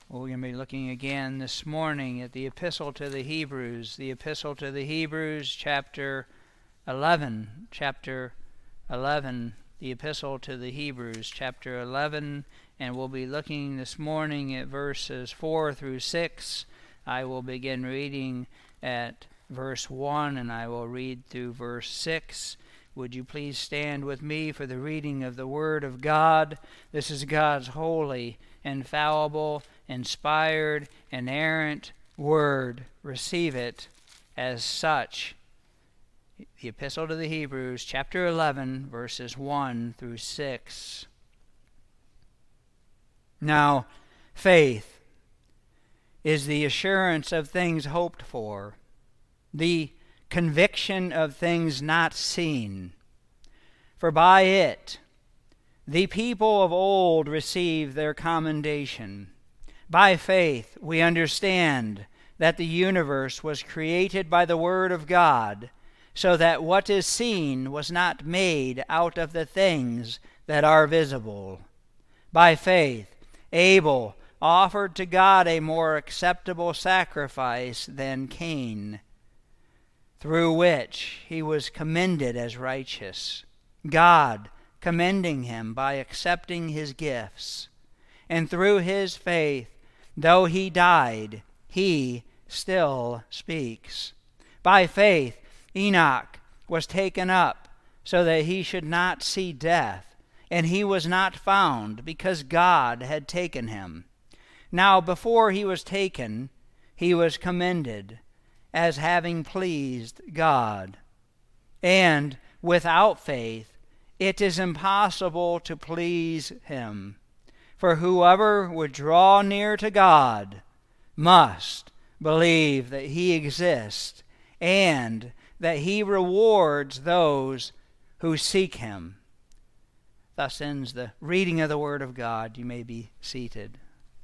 Well, we're going to be looking again this morning at the Epistle to the Hebrews. The Epistle to the Hebrews, chapter 11. Chapter 11. The Epistle to the Hebrews, chapter 11. And we'll be looking this morning at verses 4 through 6. I will begin reading at verse 1, and I will read through verse 6. Would you please stand with me for the reading of the Word of God? This is God's holy, infallible, inspired, inerrant Word. Receive it as such. The Epistle to the Hebrews, chapter 11, verses 1 through 6. Now, faith is the assurance of things hoped for, the conviction of things not seen. For by it the people of old received their commendation. By faith we understand that the universe was created by the Word of God, so that what is seen was not made out of the things that are visible. By faith Abel offered to God a more acceptable sacrifice than Cain, through which he was commended as righteous, God commending him by accepting his gifts. And through his faith, though he died, he still speaks. By faith, Enoch was taken up so that he should not see death, and he was not found because God had taken him. Now before he was taken, he was commended as having pleased God. And without faith, it is impossible to please him. For whoever would draw near to God must believe that he exists and that he rewards those who seek him. Thus ends the reading of the Word of God. You may be seated.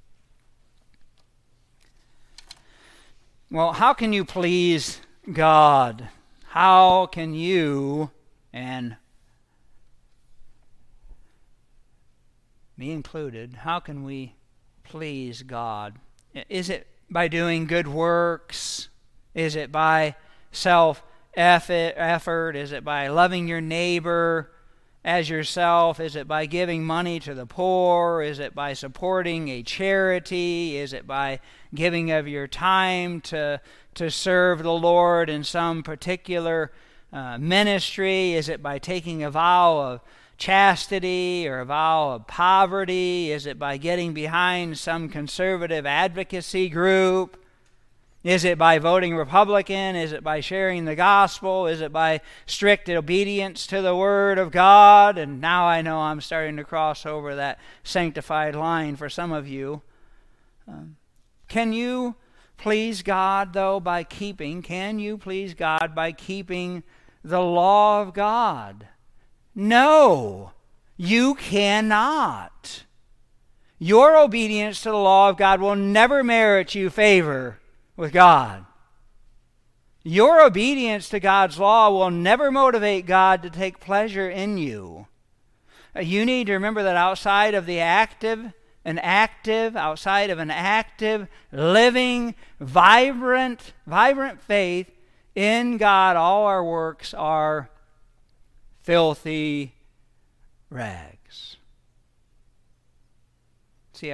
Well, how can you please God? How can you, and me included, how can we please God? Is it by doing good works? Is it by self-effort? Is it by loving your neighbor as yourself? Is it by giving money to the poor? Is it by supporting a charity? Is it by giving of your time to serve the Lord in some particular ministry? Is it by taking a vow of chastity or a vow of poverty? Is it by getting behind some conservative advocacy group? Is it by voting Republican? Is it by sharing the gospel? Is it by strict obedience to the Word of God? And now I know I'm starting to cross over that sanctified line for some of you. Can you please God, though, by keeping the law of God? No, you cannot. Your obedience to the law of God will never merit you favor with God. Your obedience to God's law will never motivate God to take pleasure in you. You need to remember that outside of an active, living, vibrant faith in God, all our works are filthy rags. See,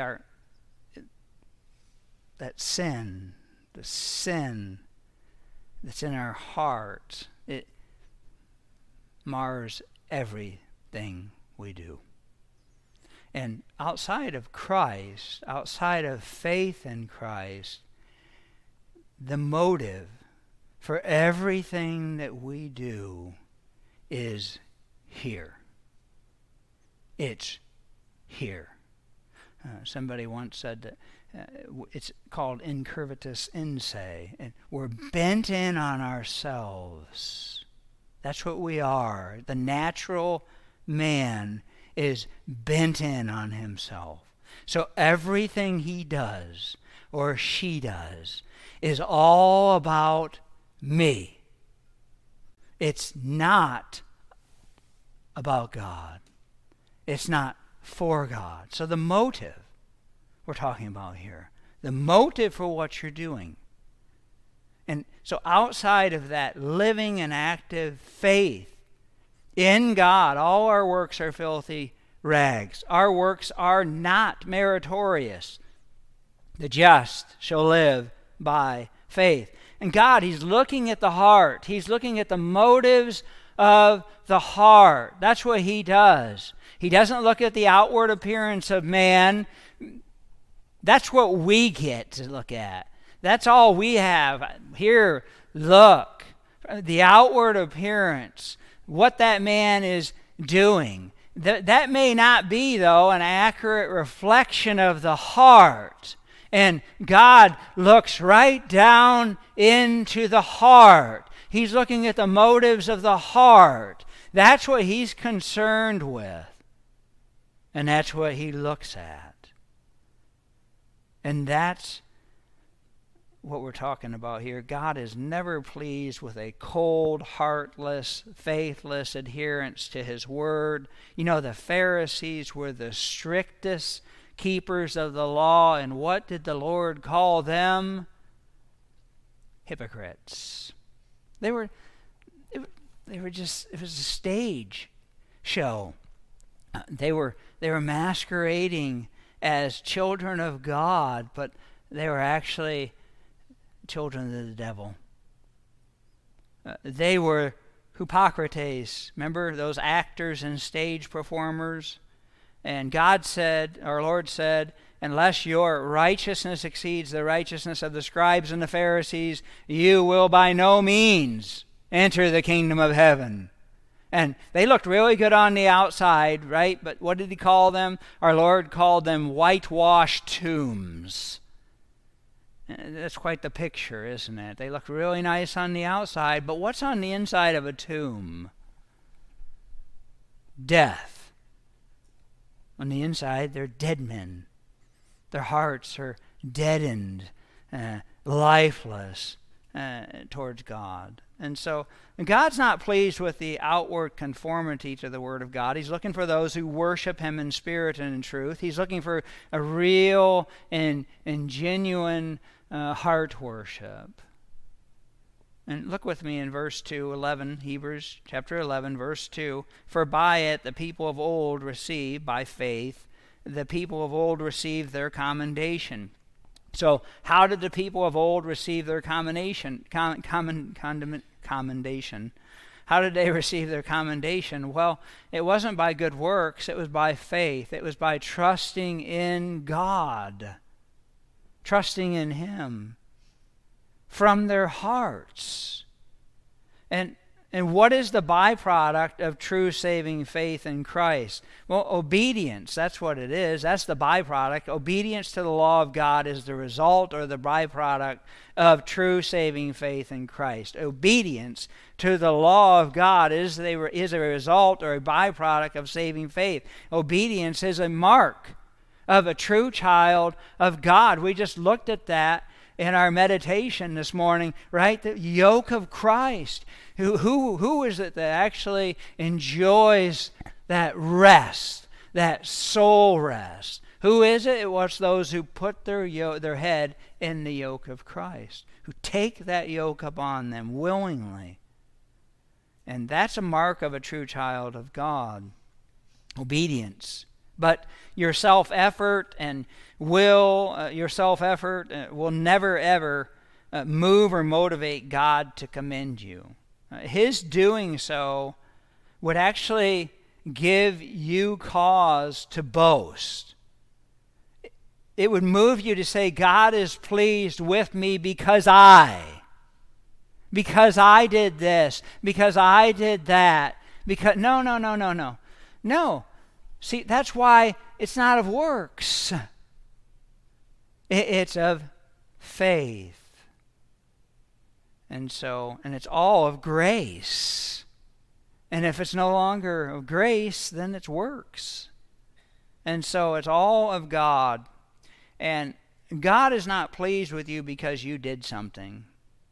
that sin, the sin that's in our heart, it mars everything we do. And outside of Christ, outside of faith in Christ, the motive for everything that we do is here. It's here. Somebody once said that it's called incurvatus inse, and we're bent in on ourselves. That's what we are. The natural man is bent in on himself. So everything he does or she does is all about me. It's not about God. It's not for God. So the motive we're talking about here, the motive for what you're doing. And so outside of that living and active faith in God, all our works are filthy rags. Our works are not meritorious. The just shall live by faith. And God, He's looking at the heart. He's looking at the motives of the heart. That's what He does. He doesn't look at the outward appearance of man. That's what we get to look at. That's all we have. Here, look. The outward appearance. What that man is doing. That may not be, though, an accurate reflection of the heart. And God looks right down into the heart. He's looking at the motives of the heart. That's what He's concerned with. And that's what He looks at. And that's what we're talking about here. God is never pleased with a cold, heartless, faithless adherence to His word. You know, the Pharisees were the strictest keepers of the law, and what did the Lord call them? Hypocrites. They were just, it was a stage show. They were masquerading as children of God, but they were actually children of the devil. They were hypocrites. Remember those actors and stage performers? And God said, our Lord said, unless your righteousness exceeds the righteousness of the scribes and the Pharisees, you will by no means enter the kingdom of heaven. And they looked really good on the outside, right? But what did He call them? Our Lord called them whitewashed tombs. That's quite the picture, isn't it? They look really nice on the outside, but what's on the inside of a tomb? Death. On the inside, they're dead men. Their hearts are deadened, lifeless towards God. And so God's not pleased with the outward conformity to the Word of God. He's looking for those who worship Him in spirit and in truth. He's looking for a real and genuine heart worship. And look with me in verse 2:11, Hebrews chapter 11, verse 2. For by it the people of old received, by faith, the people of old received their commendation. So how did the people of old receive their commendation? How did they receive their commendation? Well, it wasn't by good works. It was by faith. It was by trusting in God, trusting in Him from their hearts. And what is the byproduct of true saving faith in Christ? Well, obedience, that's what it is. That's the byproduct. Obedience to the law of God is the result or the byproduct of true saving faith in Christ. Obedience to the law of God is a result or a byproduct of saving faith. Obedience is a mark of a true child of God. We just looked at that in our meditation this morning, right? The yoke of Christ. Who is it that actually enjoys that rest, that soul rest? Who is it? It was those who put their head in the yoke of Christ, who take that yoke upon them willingly. And that's a mark of a true child of God. Obedience. But your self-effort will never, ever move or motivate God to commend you. His doing so would actually give you cause to boast. It would move you to say, God is pleased with me because I did this, because I did that. No. See, that's why it's not of works. It's of faith. And it's all of grace. And if it's no longer of grace, then it's works. And so it's all of God. And God is not pleased with you because you did something.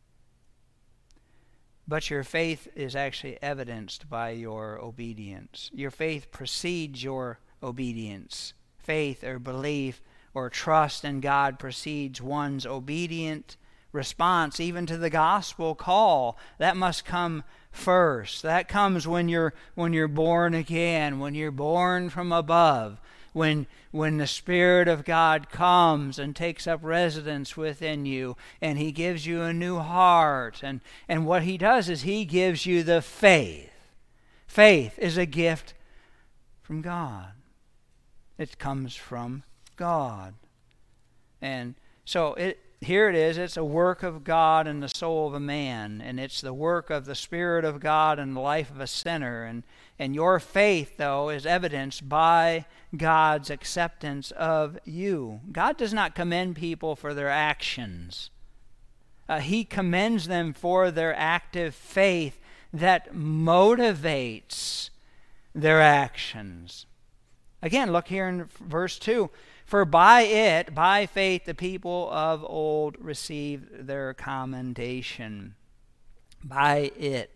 But your faith is actually evidenced by your obedience. Your faith precedes your obedience. Faith or belief or trust in God precedes one's obedient response, even to the gospel call. That must come first. That comes when you're born again, when you're born from above, when the Spirit of God comes and takes up residence within you, and He gives you a new heart. And what He does is He gives you the faith. Faith is a gift from God. It comes from God. And so here it is. It's a work of God in the soul of a man, and it's the work of the Spirit of God in the life of a sinner. And your faith, though, is evidenced by God's acceptance of you. God does not commend people for their actions. He commends them for their active faith that motivates their actions. Again, look here in verse 2. For by faith, the people of old received their commendation. By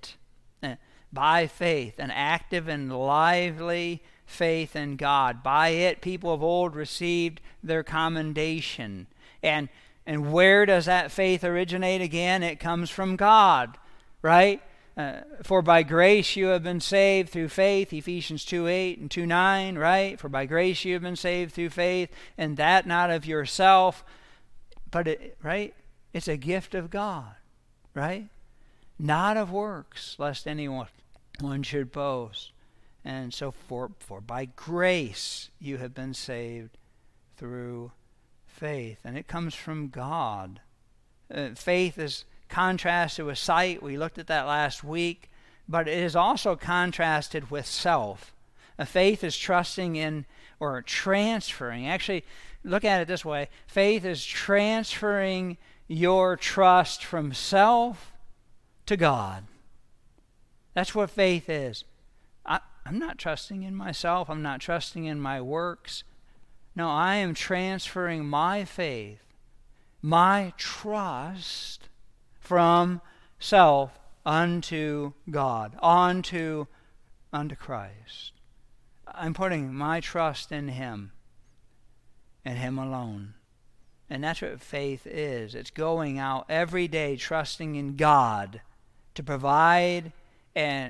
faith, an active and lively faith in God. By it, people of old received their commendation. And where does that faith originate again? It comes from God, right? For by grace you have been saved through faith, Ephesians 2:8 and 2:9, right? For by grace you have been saved through faith, and that not of yourself, but it's a gift of God, right? Not of works, lest anyone should boast. And so for by grace you have been saved through faith, and it comes from God. Faith is contrasted with sight. We looked at that last week, but it is also contrasted with self. A faith is trusting in or transferring. Actually, look at it this way. Faith is transferring your trust from self to God. That's what faith is. I'm not trusting in myself. I'm not trusting in my works. No, I am transferring my faith, my trust, from self unto God, unto Christ. I'm putting my trust in Him and Him alone. And that's what faith is. It's going out every day trusting in God to provide and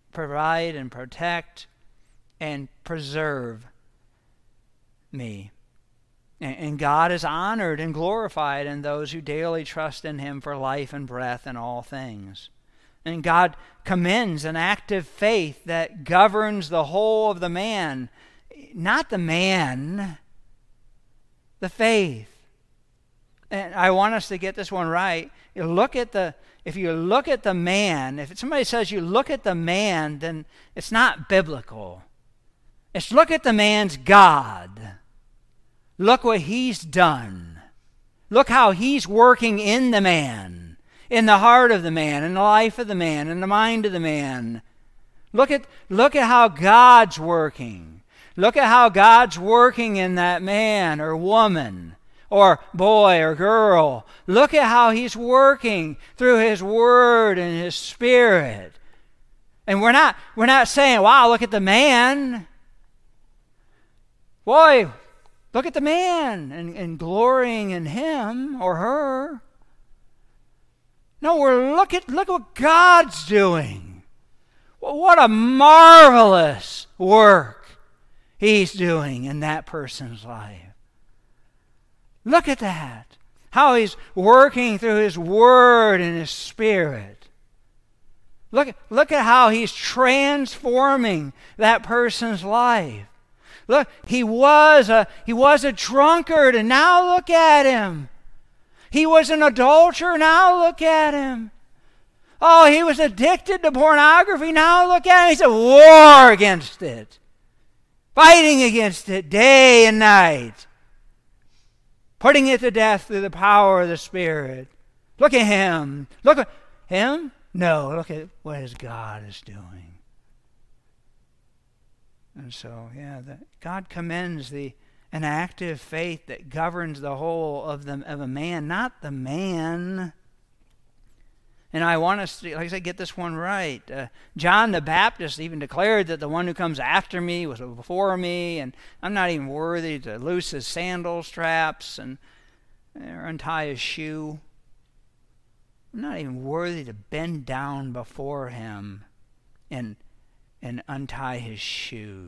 protect and preserve me. And God is honored and glorified in those who daily trust in Him for life and breath and all things. And God commends an active faith that governs the whole of the man. Not the man, the faith. And I want us to get this one right. If you look at the man, if somebody says you look at the man, then it's not biblical. It's look at the man's God. Look what He's done. Look how He's working in the man, in the heart of the man, in the life of the man, in the mind of the man. Look at how God's working. Look at how God's working in that man or woman or boy or girl. Look at how He's working through His Word and His Spirit. And we're not saying, wow, look at the man. Boy, look at the man and glorying in him or her. No, look what God's doing. What a marvelous work He's doing in that person's life. Look at that. How He's working through His Word and His Spirit. Look at how He's transforming that person's life. Look, he was a drunkard, and now look at him. He was an adulterer, now look at him. Oh, he was addicted to pornography, now look at him. He's at war against it, fighting against it day and night, putting it to death through the power of the Spirit. Look at him. Look at him? No, look at what his God is doing. And so, God commends an active faith that governs the whole of a man, not the man. And I want us to, like I said, get this one right. John the Baptist even declared that the one who comes after me was before me, and I'm not even worthy to loose his sandal straps or untie his shoe. I'm not even worthy to bend down before him and untie his shoe.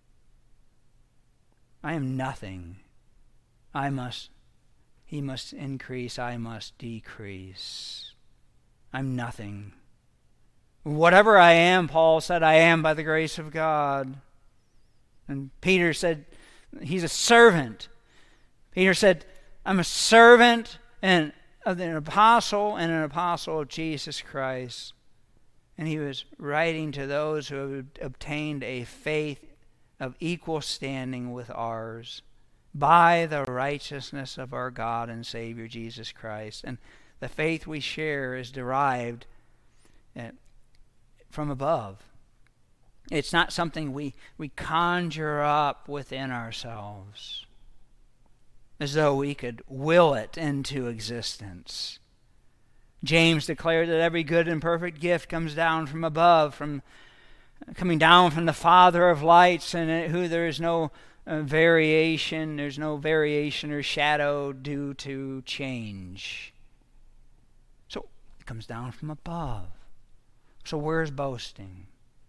I am nothing. He must increase, I must decrease. I'm nothing. Whatever I am, Paul said, I am by the grace of God. And Peter said, he's a servant. Peter said, I'm a servant and an apostle of Jesus Christ. And he was writing to those who have obtained a faith of equal standing with ours by the righteousness of our God and Savior Jesus Christ. And the faith we share is derived from above. It's not something we conjure up within ourselves as though we could will it into existence. James declared that every good and perfect gift comes down from above, coming down from the Father of lights, and who there is no variation. There's no variation or shadow due to change. So it comes down from above. So where's boasting?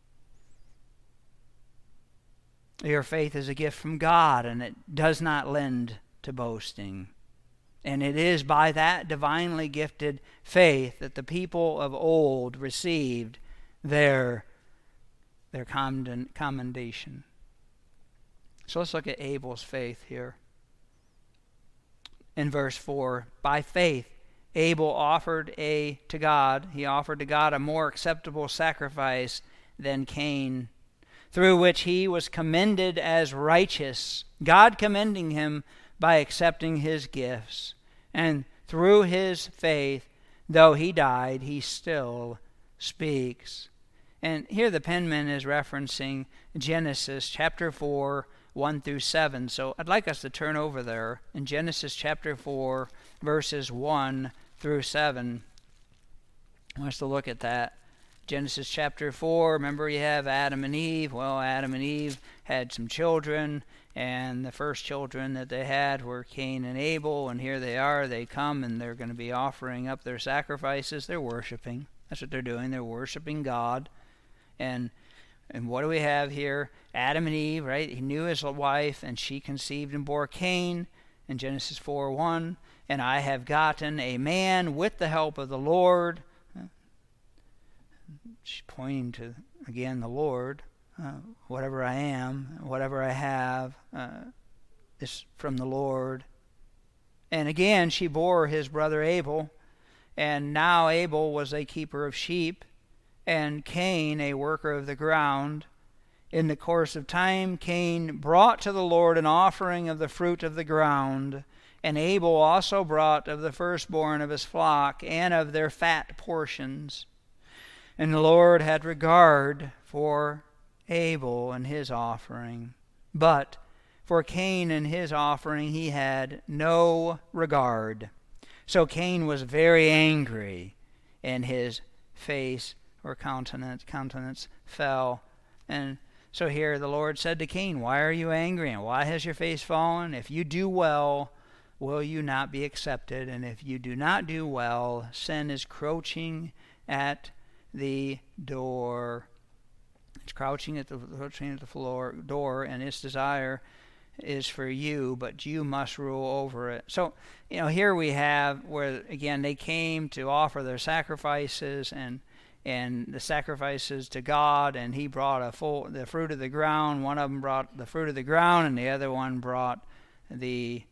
Your faith is a gift from God, and it does not lend to boasting. And it is by that divinely gifted faith that the people of old received their commendation. So let's look at Abel's faith here. In verse 4, by faith Abel offered to God a more acceptable sacrifice than Cain, through which he was commended as righteous, God commending him by accepting his gifts. And through his faith, though he died, he still speaks. And here the penman is referencing Genesis chapter 4, 1 through 7. So I'd like us to turn over there in Genesis chapter 4, verses 1 through 7. I want us to look at that. Genesis chapter 4, remember you have Adam and Eve. Well, Adam and Eve had some children, and the first children that they had were Cain and Abel, and here they are. They come, and they're going to be offering up their sacrifices. They're worshiping. That's what they're doing. They're worshiping God. And what do we have here? Adam and Eve, right? He knew his wife, and she conceived and bore Cain in Genesis 4:1. And I have gotten a man with the help of the Lord. She's pointing to, again, the Lord. Whatever I am, whatever I have, is from the Lord. And again, she bore his brother Abel. And now Abel was a keeper of sheep, and Cain a worker of the ground. In the course of time, Cain brought to the Lord an offering of the fruit of the ground, and Abel also brought of the firstborn of his flock and of their fat portions. And the Lord had regard for Abel and his offering, but for Cain and his offering he had no regard. So Cain was very angry, and his face or countenance fell. And so here the Lord said to Cain, why are you angry, and why has your face fallen? If you do well, will you not be accepted? And if you do not do well, sin is crouching at the door. It's crouching at the door, and its desire is for you, but you must rule over it. So, here we have where, again, they came to offer their sacrifices and the sacrifices to God, and he brought the fruit of the ground. One of them brought the fruit of the ground, and the other one brought the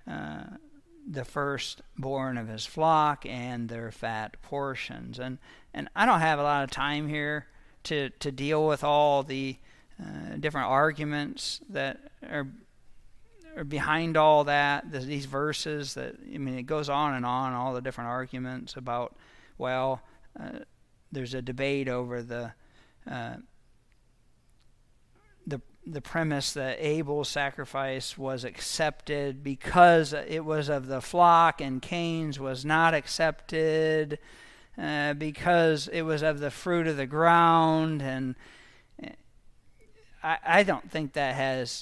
firstborn of his flock and their fat portions. And I don't have a lot of time here to deal with all the different arguments that are behind all that, these verses that, it goes on and on, all the different arguments about, there's a debate over the premise that Abel's sacrifice was accepted because it was of the flock and Cain's was not accepted. because it was of the fruit of the ground, and I don't think that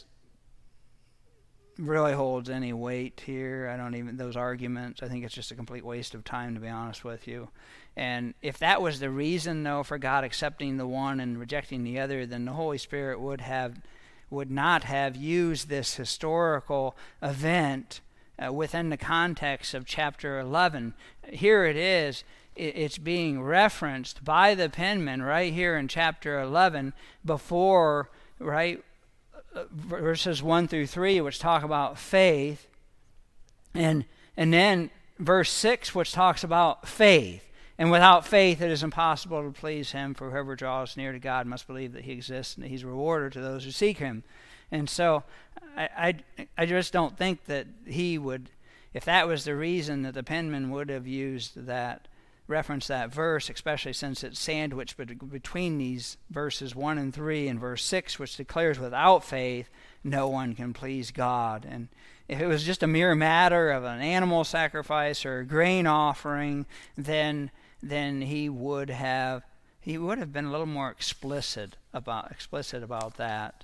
really holds any weight here. I don't even, those arguments, I think it's just a complete waste of time, to be honest with you. And if that was the reason, though, for God accepting the one and rejecting the other, then the Holy Spirit would not have used this historical event within the context of chapter 11. Here it is. It's being referenced by the penman right here in chapter 11 before, right, verses 1 through 3, which talk about faith, and then verse 6, which talks about faith. And without faith it is impossible to please him, for whoever draws near to God must believe that he exists and that he's a rewarder to those who seek him. And so I just don't think that he would, if that was the reason, that the penman would have used that, reference that verse, especially since it's sandwiched between these verses 1 and 3 and verse 6, which declares without faith no one can please God. And if it was just a mere matter of an animal sacrifice or a grain offering, then he would have been a little more explicit about that.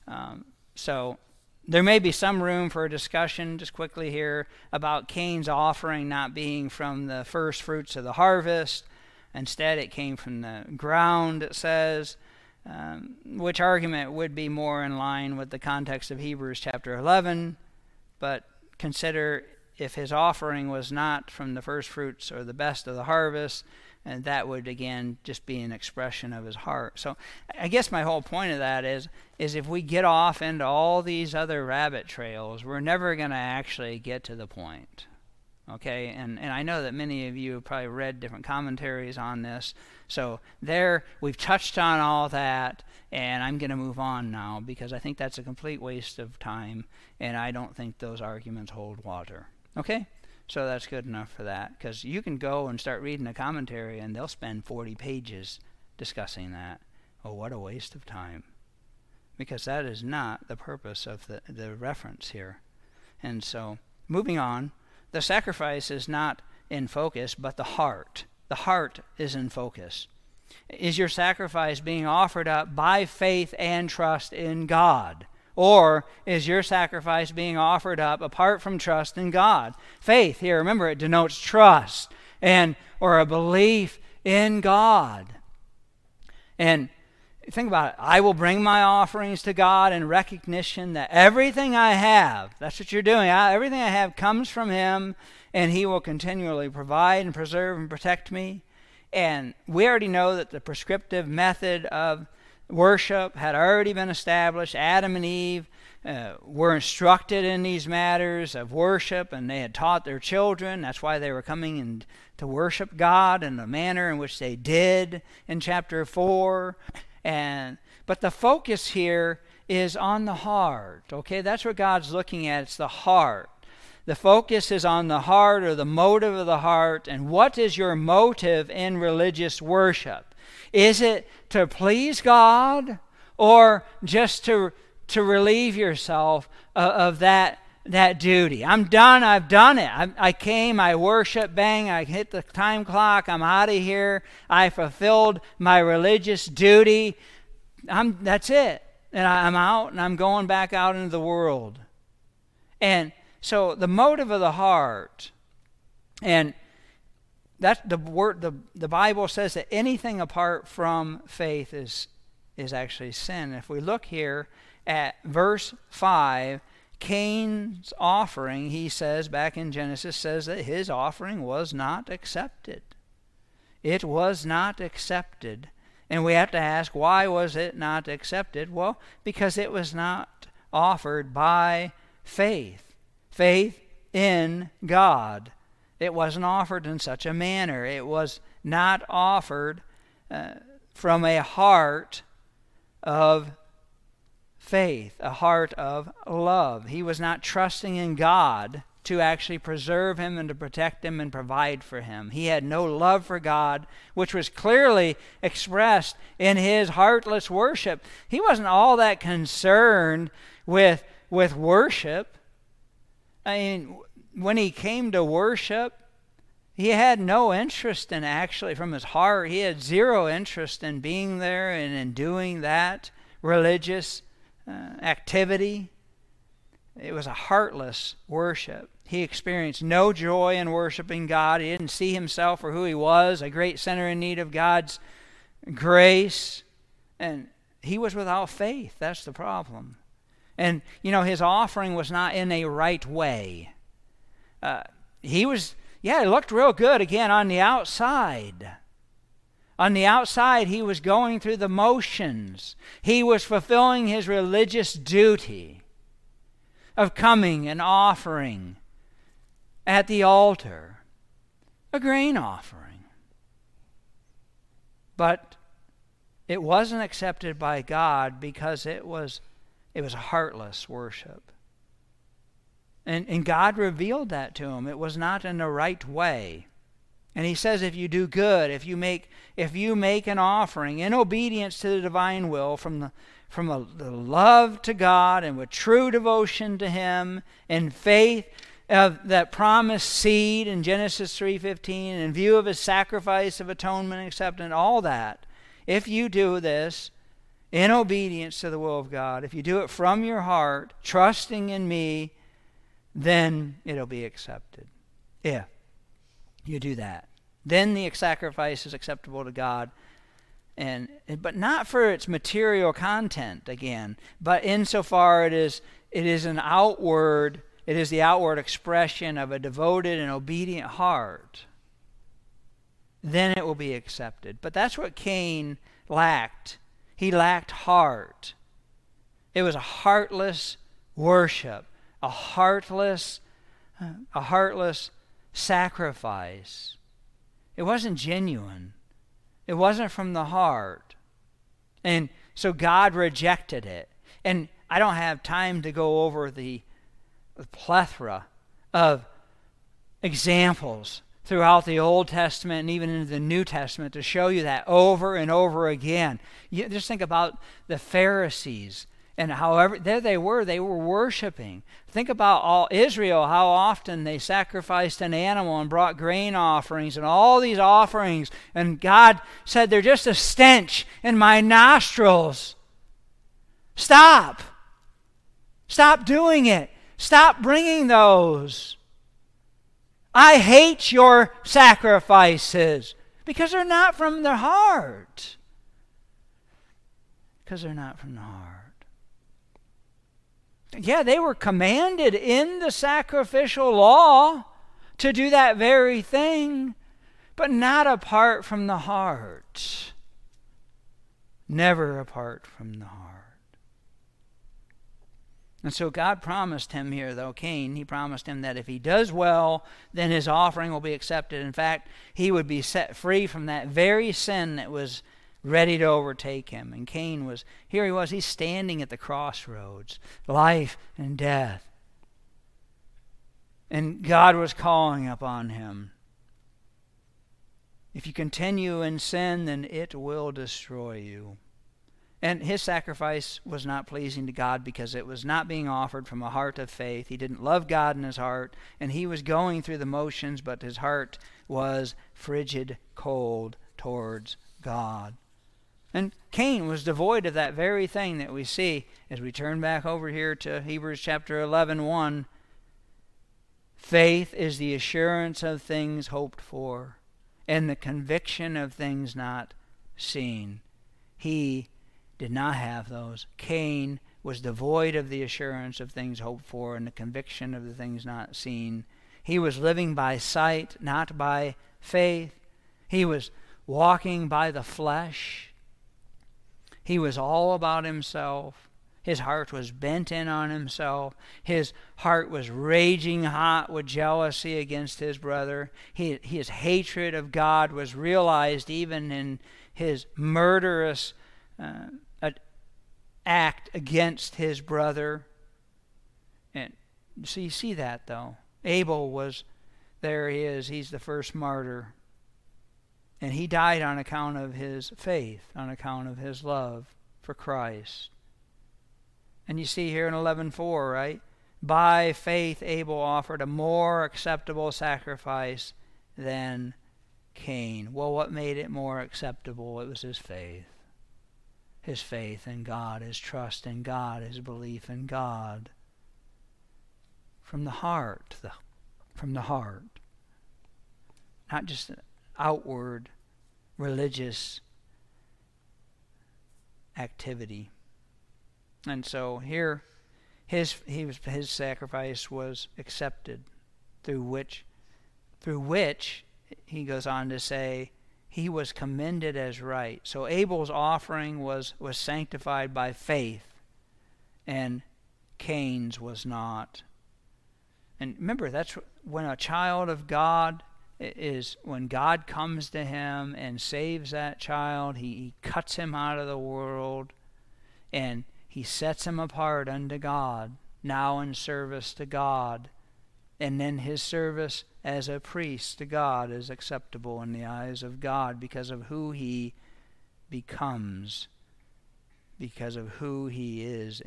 So there may be some room for a discussion, just quickly here, about Cain's offering not being from the first fruits of the harvest. Instead, it came from the ground, it says, which argument would be more in line with the context of Hebrews chapter 11. But consider, if his offering was not from the first fruits or the best of the harvest, and that would, again, just be an expression of his heart. So I guess my whole point of that is if we get off into all these other rabbit trails, we're never going to actually get to the point. Okay? And I know that many of you have probably read different commentaries on this. So there, we've touched on all that, and I'm going to move on now because I think that's a complete waste of time, and I don't think those arguments hold water. Okay? So that's good enough for that, because you can go and start reading a commentary and they'll spend 40 pages discussing that. Oh, what a waste of time. Because that is not the purpose of the reference here. And so, moving on, the sacrifice is not in focus, but the heart. The heart is in focus. Is your sacrifice being offered up by faith and trust in God? Or is your sacrifice being offered up apart from trust in God? Faith, here, remember, it denotes trust or a belief in God. And think about it. I will bring my offerings to God in recognition that everything I have, that's what you're doing, everything I have comes from him, and he will continually provide and preserve and protect me. And we already know that the prescriptive method of worship had already been established. Adam and Eve were instructed in these matters of worship, and they had taught their children. That's why they were coming in to worship God in the manner in which they did in chapter 4. But the focus here is on the heart. Okay, that's what God's looking at. It's the heart. The focus is on the heart, or the motive of the heart. And what is your motive in religious worship? Is it to please God, or just to relieve yourself of that duty? I'm done. I've done it. I came. I worship. Bang. I hit the time clock. I'm out of here. I fulfilled my religious duty. That's it. And I'm out, and I'm going back out into the world. And so the motive of the heart, and that's the word. The Bible says that anything apart from faith is actually sin. If we look here at verse 5, Cain's offering, he says back in Genesis, says that his offering was not accepted. It was not accepted. And we have to ask, why was it not accepted? Well, because it was not offered by faith. Faith in God. It wasn't offered in such a manner. It was not offered from a heart of faith, a heart of love. He was not trusting in God to actually preserve him and to protect him and provide for him. He had no love for God, which was clearly expressed in his heartless worship. He wasn't all that concerned with worship. I mean, when he came to worship, He had no interest in actually, from his heart, he had zero interest in being there and in doing that religious activity. It was a heartless worship. He experienced no joy in worshiping God. He didn't see himself for who he was, a great sinner in need of God's grace. And he was without faith. That's the problem. And, his offering was not in a right way. It looked real good again on the outside. On the outside, he was going through the motions. He was fulfilling his religious duty of coming and offering at the altar a grain offering. But it wasn't accepted by God because it was a heartless worship. And God revealed that to him. It was not in the right way. And he says if you do good, if you make an offering in obedience to the divine will from the love to God and with true devotion to him and faith of that promised seed in Genesis 3:15, in view of his sacrifice of atonement and acceptance, all that, if you do this in obedience to the will of God, if you do it from your heart, trusting in me, then it'll be accepted. If you do that, then the sacrifice is acceptable to God, but not for its material content again, but insofar it is the outward expression of a devoted and obedient heart. Then it will be accepted. But that's what Cain lacked. He lacked heart. It was a heartless worship. A heartless sacrifice. It wasn't genuine. It wasn't from the heart. And so God rejected it. And I don't have time to go over the plethora of examples throughout the Old Testament and even into the New Testament to show you that over and over again. You just think about the Pharisees. And however, there they were worshiping. Think about all Israel, how often they sacrificed an animal and brought grain offerings and all these offerings. And God said, they're just a stench in my nostrils. Stop. Stop doing it. Stop bringing those. I hate your sacrifices because they're not from the heart. Because they're not from the heart. Yeah, they were commanded in the sacrificial law to do that very thing, but not apart from the heart. Never apart from the heart. And so God promised him here, though, Cain, he promised him that if he does well, then his offering will be accepted. In fact, he would be set free from that very sin that was ready to overtake him. And Cain he's standing at the crossroads, life and death. And God was calling upon him. If you continue in sin, then it will destroy you. And his sacrifice was not pleasing to God because it was not being offered from a heart of faith. He didn't love God in his heart, and he was going through the motions, but his heart was frigid, cold towards God. And Cain was devoid of that very thing that we see as we turn back over here to Hebrews chapter 11:1. Faith is the assurance of things hoped for and the conviction of things not seen. He did not have those. Cain was devoid of the assurance of things hoped for and the conviction of the things not seen. He was living by sight, not by faith. He was walking by the flesh. He was all about himself. His heart was bent in on himself. His heart was raging hot with jealousy against his brother. His hatred of God was realized even in his murderous act against his brother. And so you see that, though. Abel was, there he is, he's the first martyr. And he died on account of his faith, on account of his love for Christ. And you see here in 11:4, right? By faith Abel offered a more acceptable sacrifice than Cain. Well, what made it more acceptable? It was his faith. His faith in God, his trust in God, his belief in God. From the heart. From the heart. Not just an outward religious activity. And so here his sacrifice was accepted, through which he goes on to say he was commended as right. So Abel's offering was sanctified by faith, and Cain's was not. And remember, that's when a child of God is, when God comes to him and saves that child, he cuts him out of the world, and he sets him apart unto God, now in service to God. And then his service as a priest to God is acceptable in the eyes of God because of who he becomes, because of who he is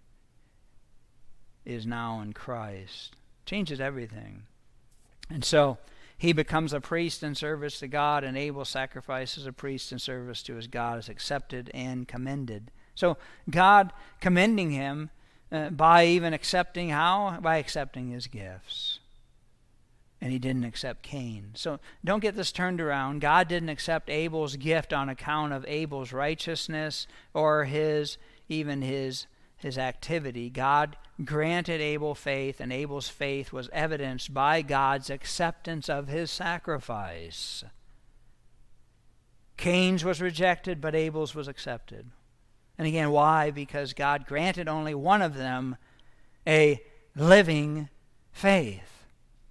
now in Christ. Changes everything. And so he becomes a priest in service to God, and Abel's sacrifice as a priest in service to his God is accepted and commended. So God commending him by even accepting how? By accepting his gifts. And he didn't accept Cain. So don't get this turned around. God didn't accept Abel's gift on account of Abel's righteousness or his activity. God granted Abel faith, and Abel's faith was evidenced by God's acceptance of his sacrifice. Cain's was rejected, but Abel's was accepted. And again, why? Because God granted only one of them a living faith.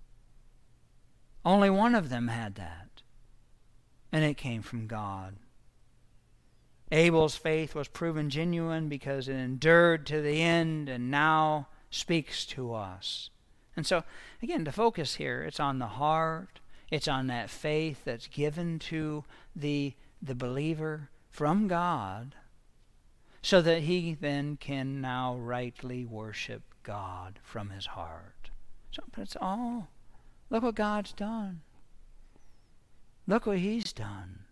Only one of them had that. And it came from God. Abel's faith was proven genuine because it endured to the end and now speaks to us. And so, again, the focus here, it's on the heart. It's on that faith that's given to the believer from God, so that he then can now rightly worship God from his heart. So, but it's all, look what God's done. Look what he's done.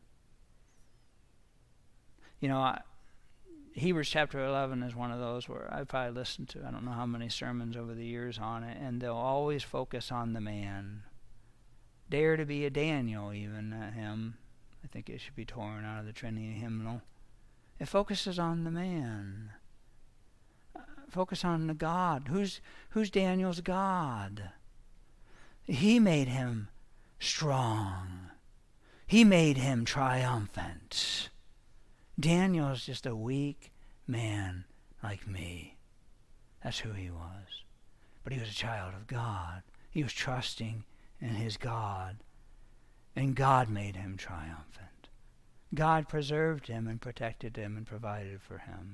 You know, Hebrews chapter 11 is one of those where I probably listened to, I don't know how many sermons over the years on it, and they'll always focus on the man. Dare to be a Daniel, even, hymn. I think it should be torn out of the Trinity hymnal. It focuses on the man. Focus on the God. Who's Daniel's God? He made him strong. He made him triumphant. Daniel is just a weak man like me. That's who he was. But he was a child of God. He was trusting in his God. And God made him triumphant. God preserved him and protected him and provided for him.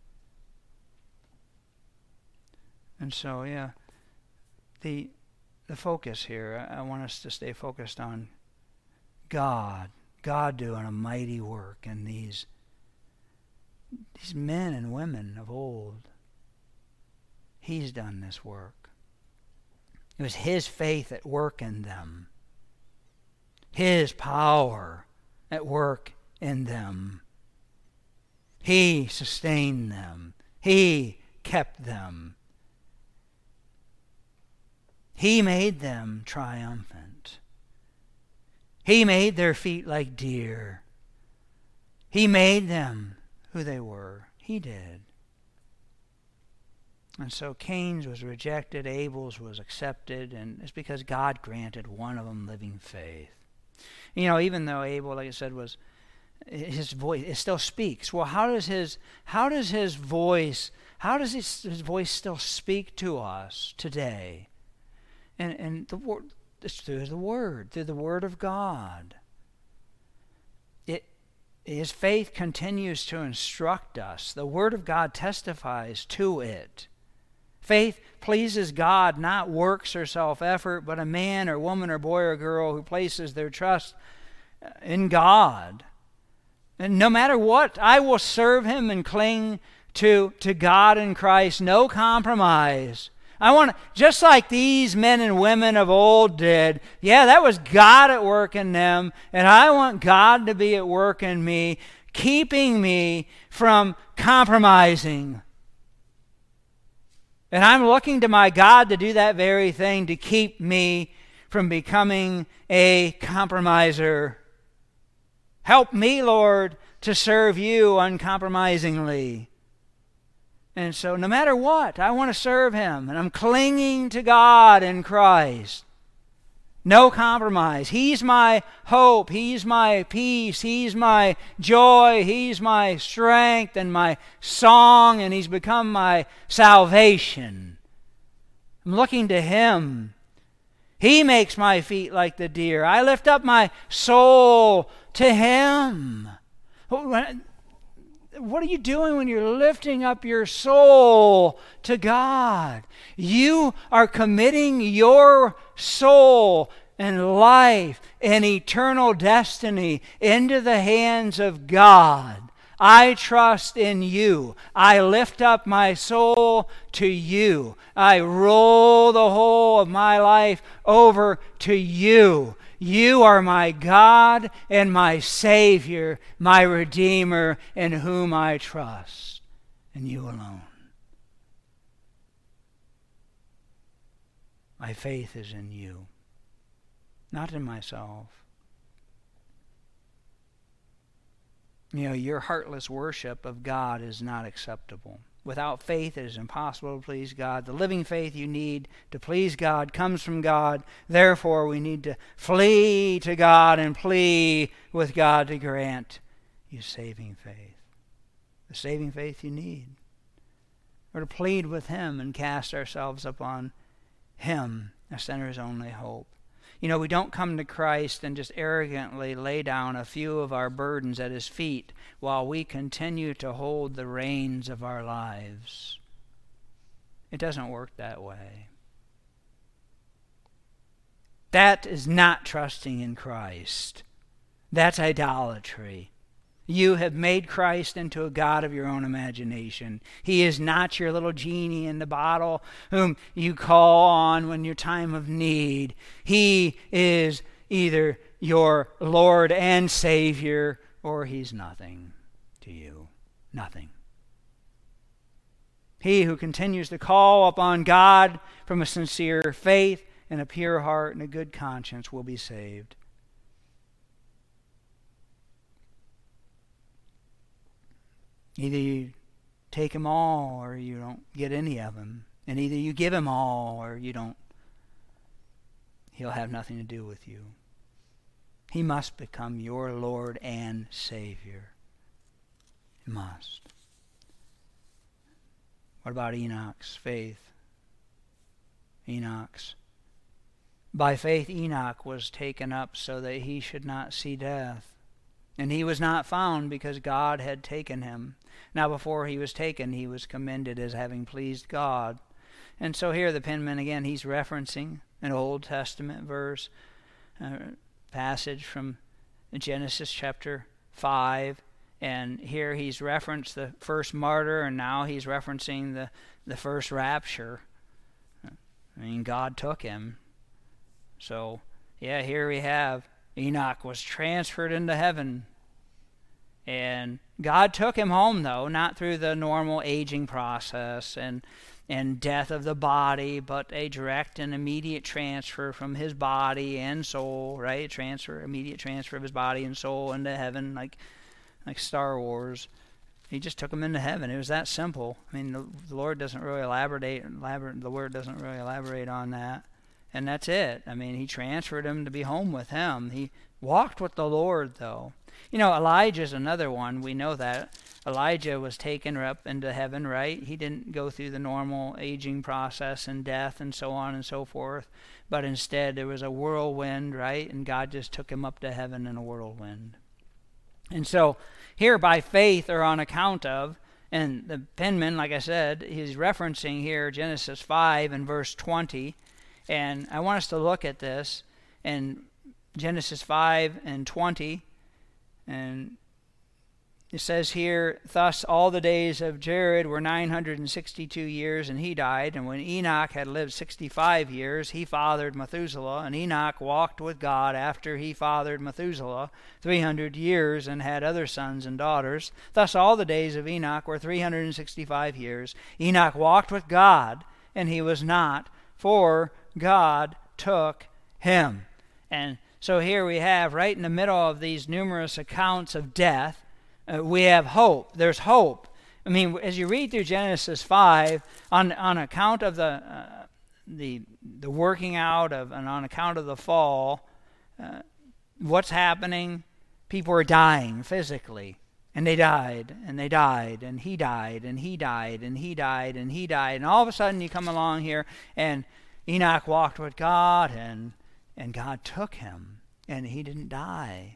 And so, yeah, the focus here, I want us to stay focused on God doing a mighty work in these men and women of old. He's done this work. It was his faith at work in them. His power at work in them. He sustained them. He kept them. He made them triumphant. He made their feet like deer. He made them who they were. He did. And so Cain's was rejected, Abel's was accepted, and it's because God granted one of them living faith. You know, even though Abel, like I said, was his voice, it still speaks. Well, how does his voice still speak to us today? And the word, it's through the word of God. His faith continues to instruct us. The word of God testifies to it. Faith pleases God, not works or self-effort, but a man or woman or boy or girl who places their trust in God. And no matter what, I will serve him and cling to God in Christ. No compromise. I want to, just like these men and women of old did, yeah, that was God at work in them, and I want God to be at work in me, keeping me from compromising. And I'm looking to my God to do that very thing, to keep me from becoming a compromiser. Help me, Lord, to serve you uncompromisingly. And so no matter what, I want to serve him. And I'm clinging to God in Christ. No compromise. He's my hope. He's my peace. He's my joy. He's my strength and my song. And he's become my salvation. I'm looking to him. He makes my feet like the deer. I lift up my soul to him. What are you doing when you're lifting up your soul to God? You are committing your soul and life and eternal destiny into the hands of God. I trust in you. I lift up my soul to you. I roll the whole of my life over to you. You are my God and my Savior, my Redeemer, in whom I trust, and you alone. My faith is in you, not in myself. You know, your heartless worship of God is not acceptable. Without faith, it is impossible to please God. The living faith you need to please God comes from God. Therefore, we need to flee to God and plead with God to grant you saving faith. The saving faith you need. Or to plead with him and cast ourselves upon him, a sinner's only hope. You know, we don't come to Christ and just arrogantly lay down a few of our burdens at his feet while we continue to hold the reins of our lives. It doesn't work that way. That is not trusting in Christ. That's idolatry. You have made Christ into a god of your own imagination. He is not your little genie in the bottle whom you call on when your time of need. He is either your Lord and Savior, or he's nothing to you. Nothing. He who continues to call upon God from a sincere faith and a pure heart and a good conscience will be saved. Either you take him all or you don't get any of him. And either you give him all or you don't. He'll have nothing to do with you. He must become your Lord and Savior. He must. What about Enoch's faith? By faith Enoch was taken up so that he should not see death. And he was not found because God had taken him. Now before he was taken, he was commended as having pleased God. And so here the penman again, he's referencing an Old Testament verse, passage from Genesis chapter 5. And here he's referenced the first martyr, and now he's referencing the first rapture. I mean, God took him. So, yeah, here we have Enoch was transferred into heaven. And God took him home, though, not through the normal aging process and death of the body, but a direct and immediate transfer from his body and soul, right? Immediate transfer of his body and soul into heaven, like Star Wars. He just took him into heaven. It was that simple. I mean, the Lord doesn't really the Word doesn't really elaborate on that. And that's it. I mean, he transferred him to be home with him. He walked with the Lord, though. You know, Elijah's another one. We know that. Elijah was taken up into heaven, right? He didn't go through the normal aging process and death and so on and so forth. But instead, there was a whirlwind, right? And God just took him up to heaven in a whirlwind. And so, here by faith or on account of, and the penman, like I said, he's referencing here Genesis 5 and verse 20. And I want us to look at this in Genesis 5 and 20. And It says here, thus all the days of Jared were 962 years, and he died. And when Enoch had lived 65 years, he fathered Methuselah. And Enoch walked with God after he fathered Methuselah 300 years, and had other sons and daughters. Thus all the days of Enoch were 365 years. Enoch walked with God, and he was not, for God took him. And so here we have, right in the middle of these numerous accounts of death, we have hope. There's hope. I mean, as you read through Genesis 5, on account of the working out of, and on account of the fall, what's happening? People are dying physically. And they died, and they died, and he died, and he died, and he died, and he died. And all of a sudden you come along here, and Enoch walked with God, and God took him, and he didn't die.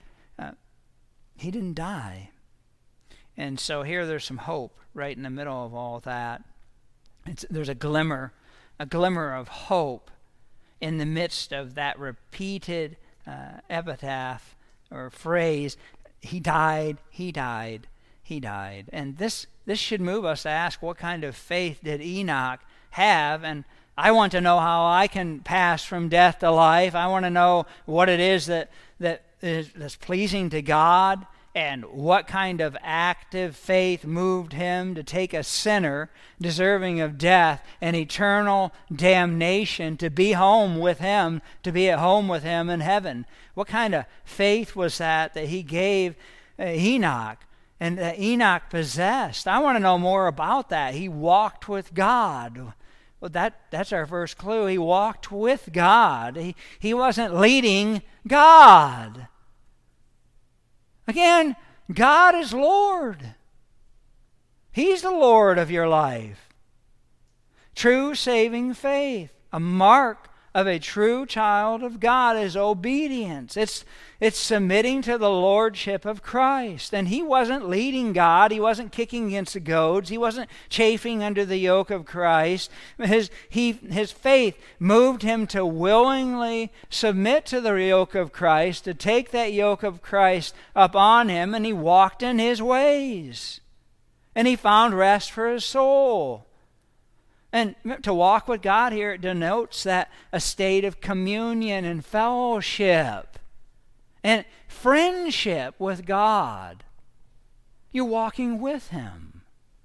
He didn't die. And so here there's some hope right in the middle of all that. There's a glimmer of hope in the midst of that repeated epitaph or phrase, he died, he died, he died. And this should move us to ask, what kind of faith did Enoch have? And I want to know how I can pass from death to life. I want to know what it is that's pleasing to God, and what kind of active faith moved him to take a sinner deserving of death and eternal damnation to be home with him, to be at home with him in heaven. What kind of faith was that he gave Enoch, and that Enoch possessed? I want to know more about that. He walked with God. Well, that's our first clue. He walked with God. He wasn't leading God. Again, God is Lord. He's the Lord of your life. True saving faith, a mark of a true child of God, is obedience. It's submitting to the lordship of Christ. And he wasn't leading God. He wasn't kicking against the goads. He wasn't chafing under the yoke of Christ. His faith moved him to willingly submit to the yoke of Christ, to take that yoke of Christ upon him, and he walked in his ways. And he found rest for his soul. And to walk with God here, it denotes that a state of communion and fellowship and friendship with God. You're walking with him.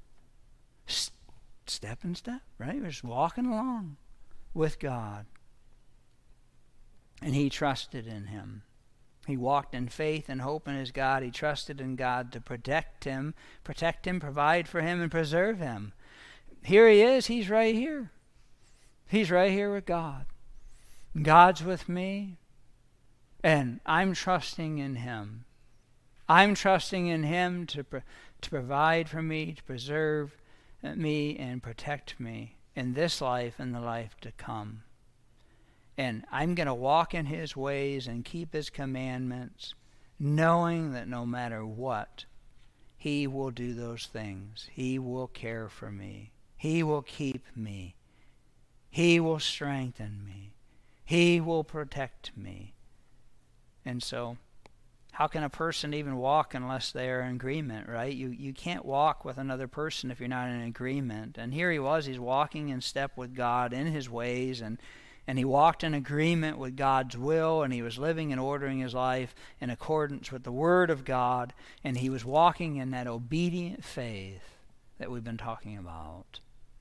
Step in step, right? You're just walking along with God. And he trusted in him. He walked in faith and hope in his God. He trusted in God to protect him, provide for him, and preserve him. Here he is. He's right here. He's right here with God. God's with me, and I'm trusting in him. I'm trusting in him to provide for me, to preserve me, and protect me in this life and the life to come. And I'm going to walk in his ways and keep his commandments, knowing that no matter what, he will do those things. He will care for me. He will keep me. He will strengthen me. He will protect me. And so, how can a person even walk unless they are in agreement, right? You can't walk with another person if you're not in agreement. And here he was, he's walking in step with God in his ways, and he walked in agreement with God's will, and he was living and ordering his life in accordance with the Word of God, and he was walking in that obedient faith that we've been talking about.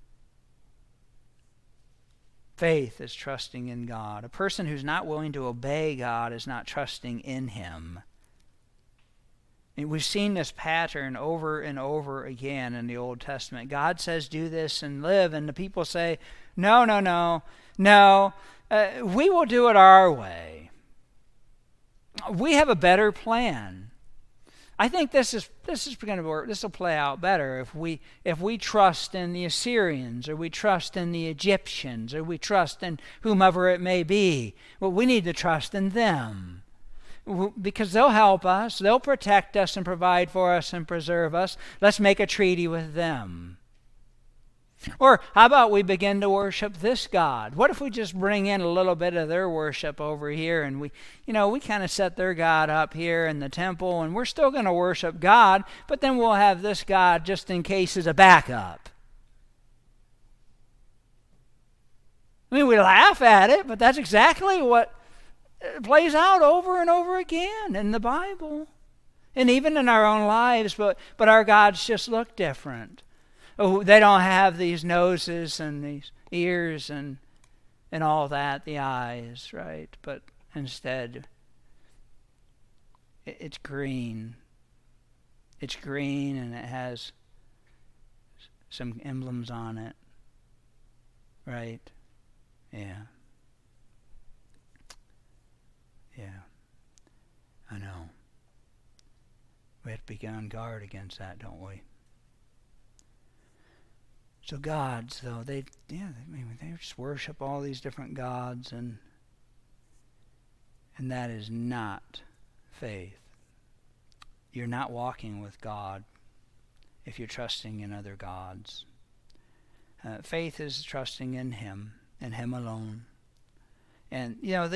Faith is trusting in God. A person who's not willing to obey God is not trusting in him. And we've seen this pattern over and over again in the Old Testament. God says, do this and live, and the people say, no, we will do it our way. We have a better plan. I think this is going to work. This will play out better if we trust in the Assyrians, or we trust in the Egyptians, or we trust in whomever it may be. Well, we need to trust in them, because they'll help us, they'll protect us and provide for us and preserve us. Let's make a treaty with them. Or how about we begin to worship this God? What if we just bring in a little bit of their worship over here, and we kind of set their God up here in the temple, and we're still going to worship God, but then we'll have this God just in case as a backup. I mean, we laugh at it, but that's exactly what plays out over and over again in the Bible. And even in our own lives, but our gods just look different. Oh, they don't have these noses and these ears and all that, the eyes, right? But instead, it's green. It's green, and it has some emblems on it, right? Yeah. Yeah. I know. We have to be on guard against that, don't we? So gods, though, they just worship all these different gods, and that is not faith. You're not walking with God if you're trusting in other gods. Faith is trusting in Him and Him alone. And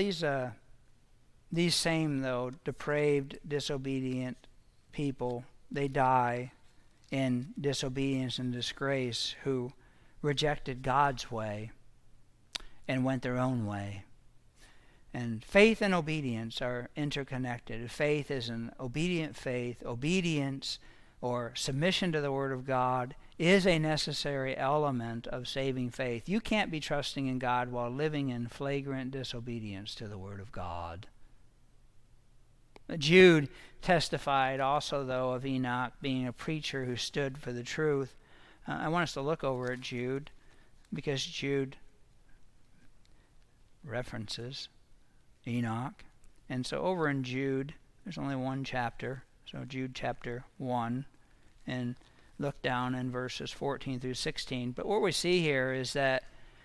these same, though, depraved, disobedient people, they die in disobedience and disgrace, who rejected God's way and went their own way. And faith and obedience are interconnected. Faith is an obedient faith. Obedience, or submission to the Word of God, is a necessary element of saving faith. You can't be trusting in God while living in flagrant disobedience to the Word of God. Jude testified also, though, of Enoch being a preacher who stood for the truth. I want us to look over at Jude, because Jude references Enoch. And so over in Jude, there's only one chapter, so Jude chapter 1, and look down in verses 14 through 16. But what we see here is that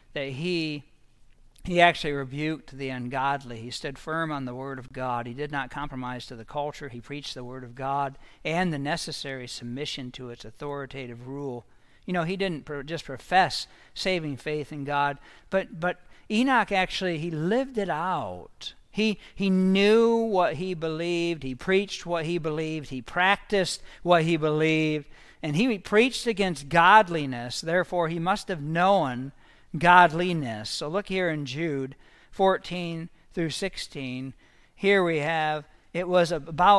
he actually rebuked the ungodly. He stood firm on the Word of God. He did not compromise to the culture. He preached the Word of God and the necessary submission to its authoritative rule. He didn't just profess saving faith in God, but Enoch actually, he lived it out. He knew what he believed. He preached what he believed. He practiced what he believed. And he preached against godliness. Therefore, he must have known godliness. So look here in Jude 14 through 16. Here we have, it was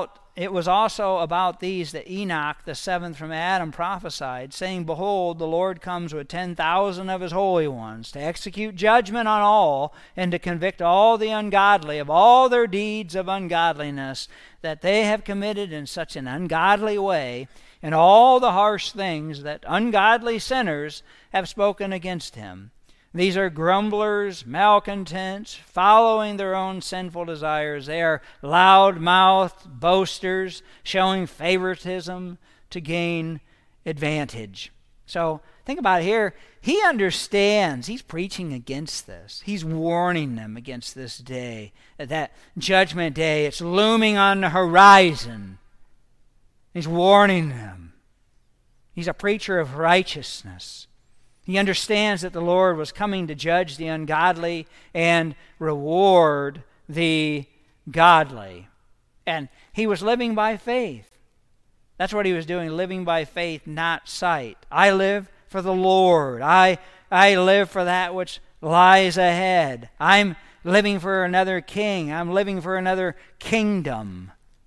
also about these that Enoch, the seventh from Adam, prophesied, saying, Behold, the Lord comes with 10,000 of his holy ones, to execute judgment on all, and to convict all the ungodly of all their deeds of ungodliness that they have committed in such an ungodly way, and all the harsh things that ungodly sinners have spoken against him. These are grumblers, malcontents, following their own sinful desires. They are loud-mouthed boasters, showing favoritism to gain advantage. So think about it here. He understands. He's preaching against this. He's warning them against this day, that judgment day. It's looming on the horizon. He's warning them. He's a preacher of righteousness. He understands that the Lord was coming to judge the ungodly and reward the godly. And he was living by faith. That's what he was doing, living by faith, not sight. I live for the Lord. I live for that which lies ahead. I'm living for another king. I'm living for another kingdom.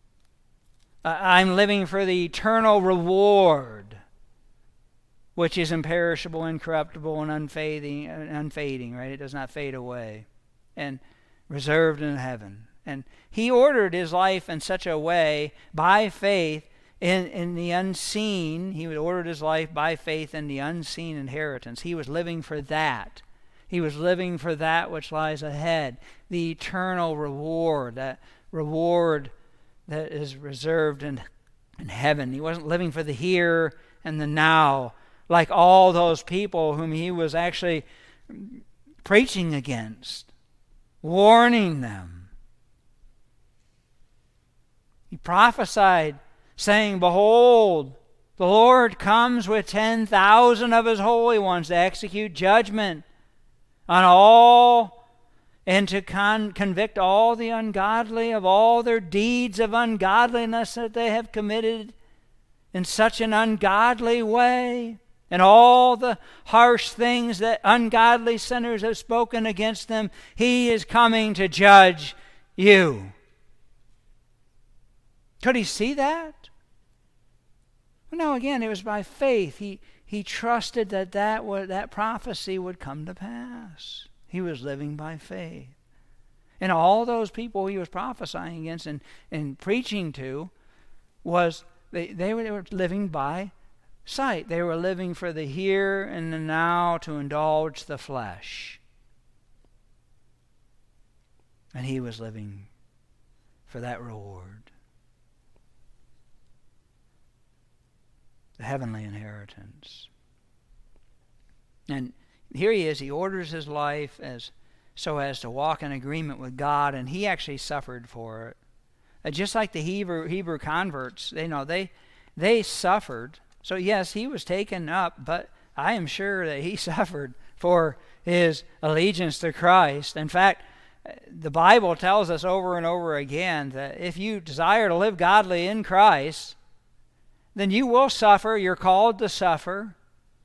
I'm living for the eternal reward, which is imperishable, incorruptible, and unfading, right? It does not fade away, and reserved in heaven. And he ordered his life in such a way, by faith, in the unseen. He ordered his life by faith in the unseen inheritance. He was living for that. He was living for that which lies ahead, the eternal reward, that reward that is reserved in heaven. He wasn't living for the here and the now, like all those people whom he was actually preaching against, warning them. He prophesied, saying, Behold, The Lord comes with 10,000 of His holy ones to execute judgment on all and to convict all the ungodly of all their deeds of ungodliness that they have committed in such an ungodly way, and all the harsh things that ungodly sinners have spoken against them. He is coming to judge you. Could He see that? Well, no, again, it was by faith. He trusted that prophecy would come to pass. He was living by faith. And all those people He was prophesying against and preaching to was they were living by sight. They were living for the here and the now to indulge the flesh. And He was living for that reward, the heavenly inheritance. And here he is. He orders his life so as to walk in agreement with God, and he actually suffered for it. Just like the Hebrew converts, they suffered. So yes, he was taken up, but I am sure that he suffered for his allegiance to Christ. In fact, the Bible tells us over and over again that if you desire to live godly in Christ, then you will suffer. You're called to suffer.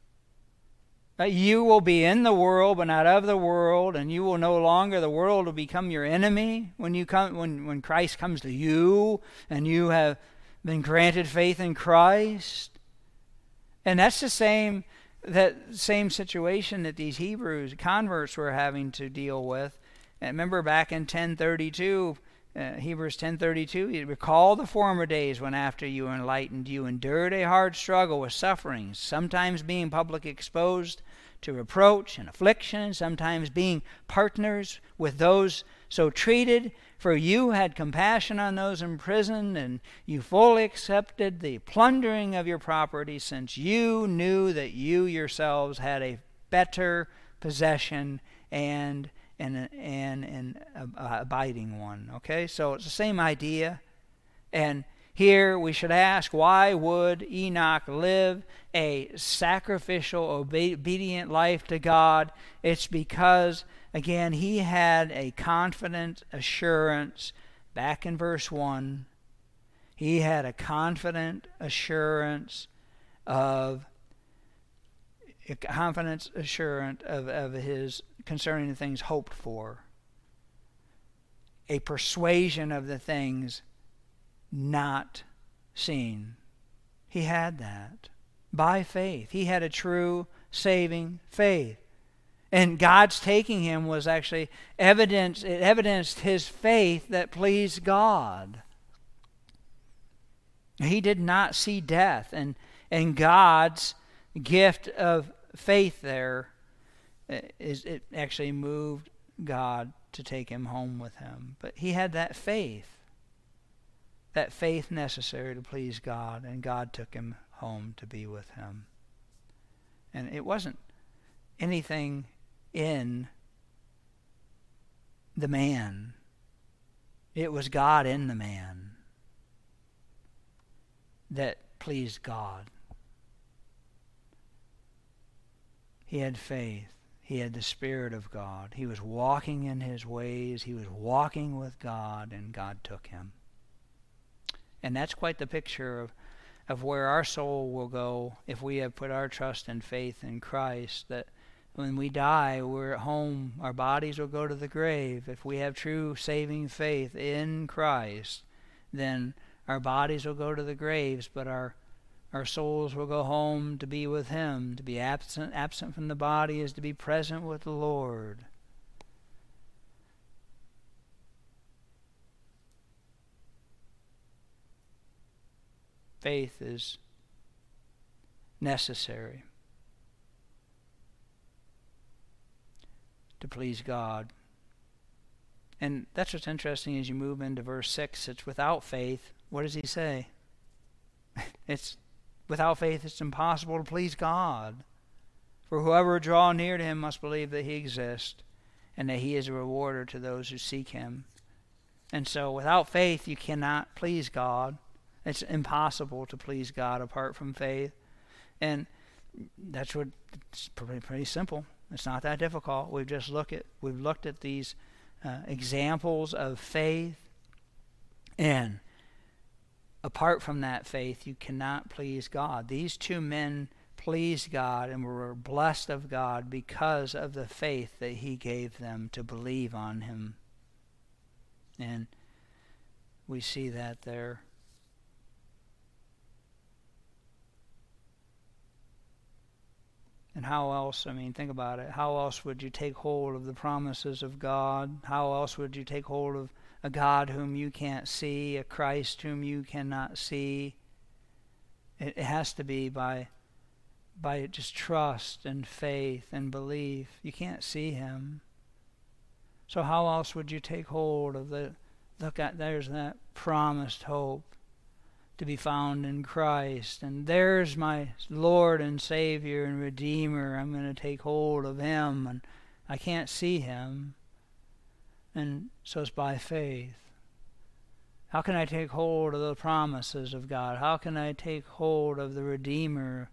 You will be in the world, but not of the world, and you will no longer, the world will become your enemy when Christ comes to you, and you have been granted faith in Christ. And that's the same situation that these Hebrews converts were having to deal with. And remember back in 10:32, Hebrews 10:32, you recall the former days when after you were enlightened, you endured a hard struggle with sufferings, sometimes being publicly exposed to reproach and affliction, and sometimes being partners with those so treated. For you had compassion on those in prison, and you fully accepted the plundering of your property, since you knew that you yourselves had a better possession and an abiding one. Okay, so it's the same idea. And here we should ask, why would Enoch live a sacrificial, obedient life to God? It's because, again, he had a confident assurance. Back in verse 1, he had a confident assurance of his concerning the things hoped for, a persuasion of the things not seen. He had that by faith. He had a true saving faith. And God's taking him was actually evidence. It evidenced his faith that pleased God. He did not see death, and God's gift of faith there it actually moved God to take him home with him. But he had that faith necessary to please God, and God took him home to be with him. And it wasn't anything in the man. It was God in the man that pleased God. He had faith. He had the Spirit of God. He was walking in His ways. He was walking with God, and God took him. And that's quite the picture of where our soul will go if we have put our trust and faith in Christ, that when we die, we're at home. Our bodies will go to the grave. If we have true saving faith in Christ, then our bodies will go to the graves, but our souls will go home to be with Him. To be absent from the body is to be present with the Lord. Faith is necessary to please God. And that's what's interesting as you move into verse 6. It's without faith. What does he say? It's without faith it's impossible to please God. For whoever would draw near to Him must believe that He exists, and that He is a rewarder to those who seek Him. And so without faith you cannot please God. It's impossible to please God apart from faith. And it's pretty simple. It's not that difficult. We've looked at these examples of faith, and apart from that faith, you cannot please God. These two men pleased God and were blessed of God because of the faith that He gave them to believe on Him. And we see that there. And how else, think about it. How else would you take hold of the promises of God? How else would you take hold of a God whom you can't see, a Christ whom you cannot see? It has to be by just trust and faith and belief. You can't see Him. So how else would you take hold of there's that promised hope to be found in Christ, and there's my Lord and Savior and Redeemer. I'm going to take hold of Him, and I can't see Him, and so it's by faith. How can I take hold of the promises of God? How can I take hold of the Redeemer?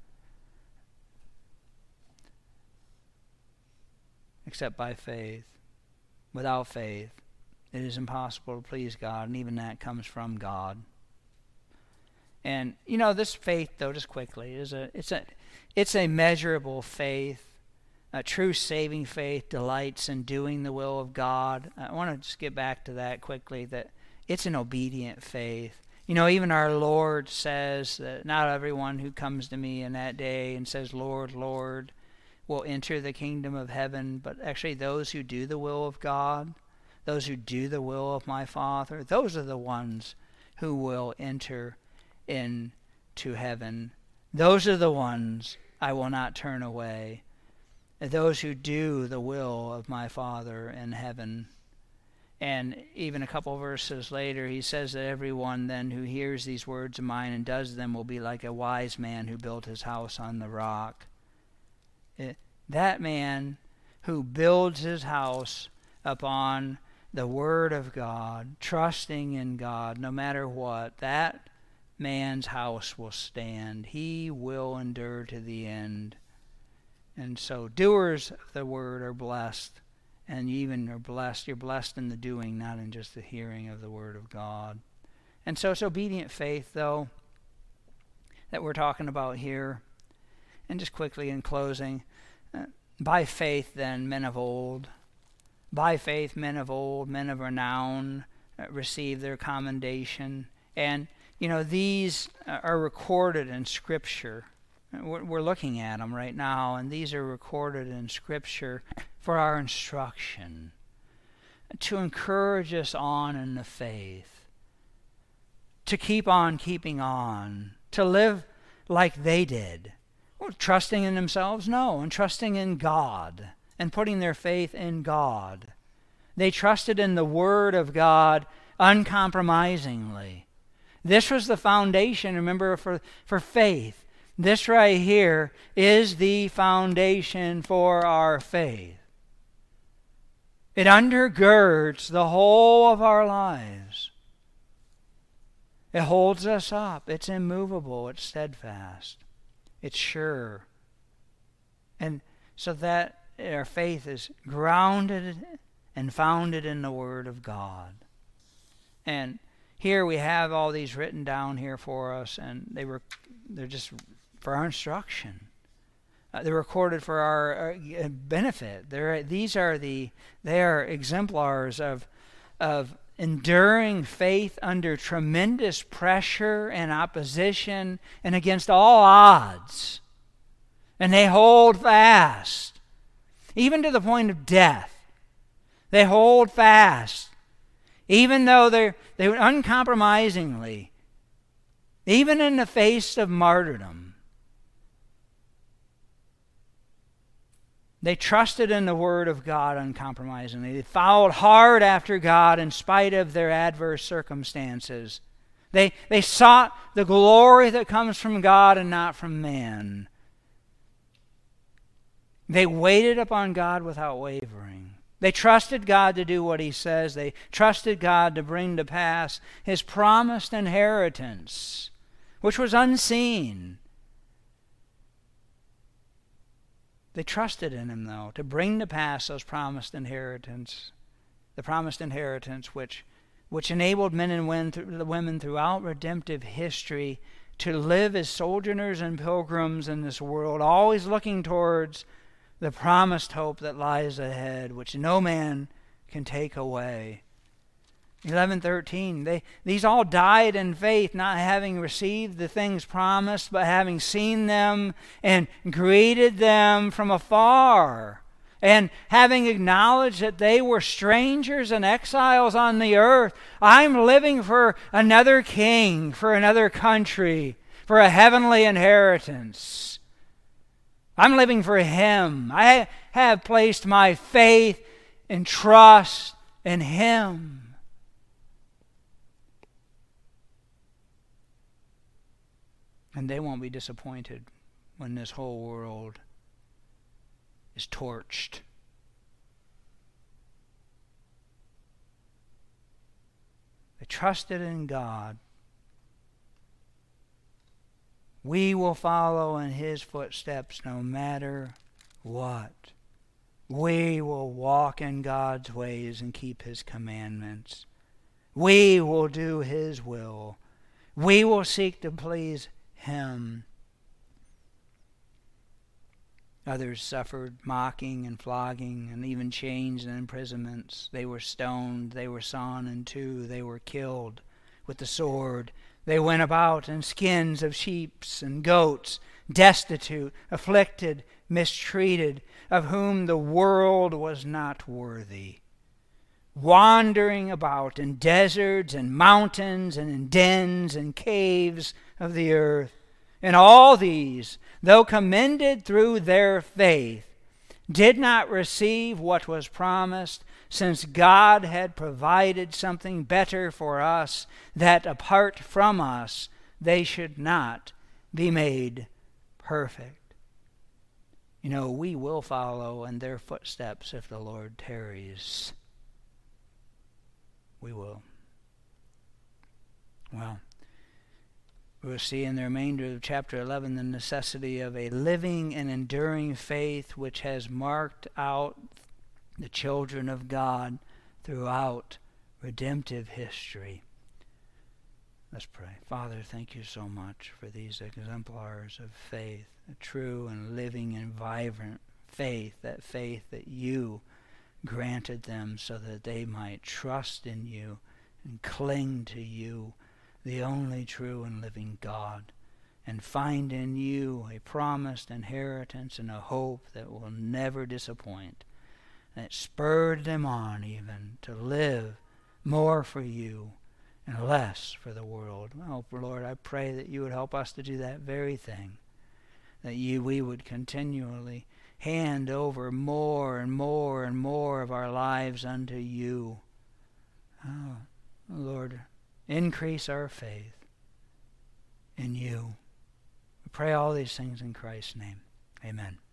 Except by faith. Without faith, it is impossible to please God, and even that comes from God. And this faith, though, just quickly, it's a measurable faith. A true saving faith delights in doing the will of God. I want to just get back to that quickly, that it's an obedient faith. Even our Lord says that not everyone who comes to me in that day and says, Lord, Lord, will enter the kingdom of heaven, but actually those who do the will of God, those who do the will of my Father, those are the ones who will enter into heaven. Those are the ones I will not turn away. Those who do the will of my Father in heaven. And even a couple verses later, he says that everyone then who hears these words of mine and does them will be like a wise man who built his house on the rock. That man who builds his house upon the Word of God, trusting in God no matter what, that man's house will stand. He will endure to the end. And so doers of the Word are blessed, and even are blessed. You're blessed in the doing, not in just the hearing of the Word of God. And so it's obedient faith, though, that we're talking about here. And just quickly in closing, by faith then, men of old, men of renown, received their commendation. And, these are recorded in Scripture. We're looking at them right now, and these are recorded in Scripture for our instruction, to encourage us on in the faith, to keep on keeping on, to live like they did. Well, trusting in themselves? No, and trusting in God and putting their faith in God. They trusted in the Word of God uncompromisingly. This was the foundation, remember, for faith. This right here is the foundation for our faith. It undergirds the whole of our lives. It holds us up. It's immovable. It's steadfast. It's sure. And so that our faith is grounded and founded in the Word of God. And here we have all these written down here for us, and they're just for our instruction. They're recorded for our benefit. They are exemplars of enduring faith under tremendous pressure and opposition and against all odds. And they hold fast, even to the point of death. They hold fast, even though they uncompromisingly, even in the face of martyrdom. They trusted in the Word of God uncompromisingly. They followed hard after God in spite of their adverse circumstances. They sought the glory that comes from God and not from man. They waited upon God without wavering. They trusted God to do what He says. They trusted God to bring to pass His promised inheritance, which was unseen. They trusted in Him, though, to bring to pass those promised inheritance, the promised inheritance which enabled men and women throughout redemptive history to live as sojourners and pilgrims in this world, always looking towards the promised hope that lies ahead, which no man can take away. 11:13, these all died in faith, not having received the things promised, but having seen them and greeted them from afar, and having acknowledged that they were strangers and exiles on the earth. I'm living for another king, for another country, for a heavenly inheritance. I'm living for Him. I have placed my faith and trust in Him. And they won't be disappointed when this whole world is torched. They trusted in God. We will follow in His footsteps no matter what. We will walk in God's ways and keep His commandments. We will do His will. We will seek to please Him. Others suffered mocking and flogging and even chains and imprisonments. They were stoned. They were sawn in two. They were killed with the sword. They went about in skins of sheep and goats, destitute, afflicted, mistreated, of whom the world was not worthy, wandering about in deserts and mountains and in dens and caves of the earth. And all these, though commended through their faith, did not receive what was promised, since God had provided something better for us, that apart from us they should not be made perfect. You know, we will follow in their footsteps if the Lord tarries. We will. Well, we'll see in the remainder of chapter 11 the necessity of a living and enduring faith which has marked out the children of God throughout redemptive history. Let's pray. Father, thank you so much for these exemplars of faith, a true and living and vibrant faith that you granted them so that they might trust in you and cling to you, the only true and living God, and find in you a promised inheritance and a hope that will never disappoint. And it spurred them on even to live more for you and less for the world. Oh, Lord, I pray that you would help us to do that very thing, that we would continually hand over more and more and more of our lives unto you. Oh, Lord, increase our faith in you. We pray all these things in Christ's name. Amen.